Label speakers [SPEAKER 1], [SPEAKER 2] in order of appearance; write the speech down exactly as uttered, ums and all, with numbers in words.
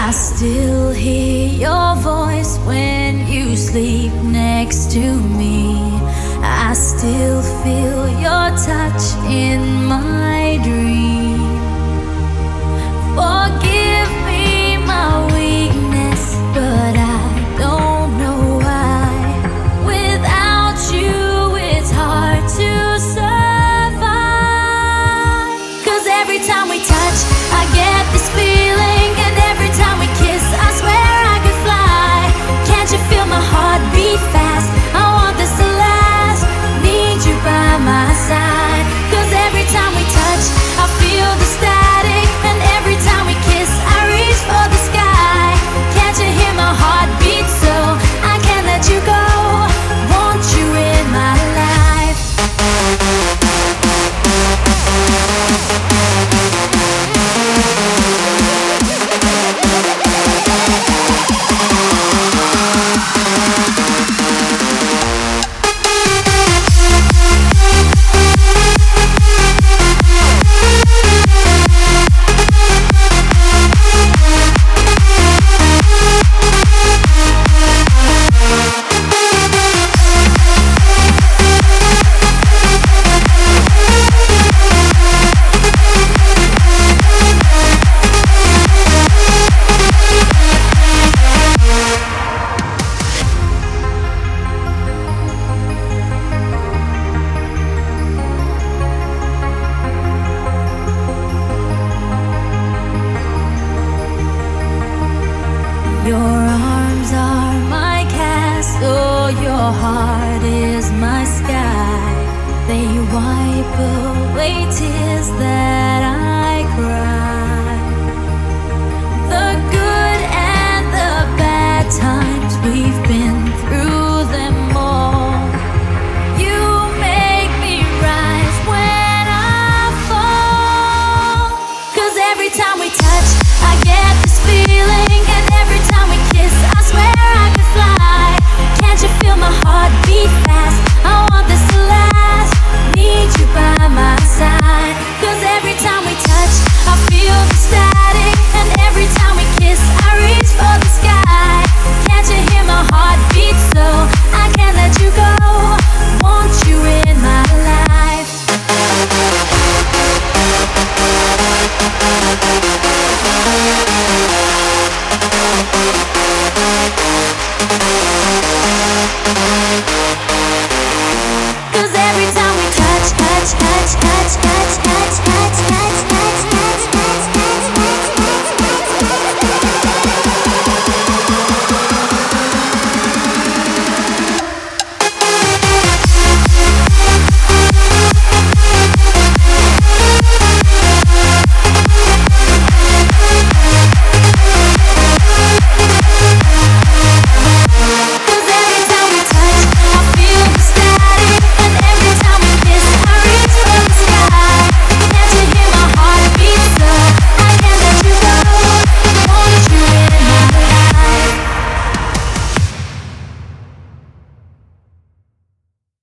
[SPEAKER 1] I still hear your voice when you sleep next to me. I still feel your touch in my dream. Forgive me my weakness, but I don't know why. Without you, it's hard to survive. 'Cause every time we touch, I get this feeling, and every time we kiss, I swear I could fly. Can't you feel my heart beat fast? I want this to last. Need you by my side. 'Cause every time we touch, I feel the static, and every time we kiss, I reach for the sky. Can't you hear my heart beat? So I can't let you go. Want you in my life. Your arms are my castle, your heart is my sky. They wipe away tears that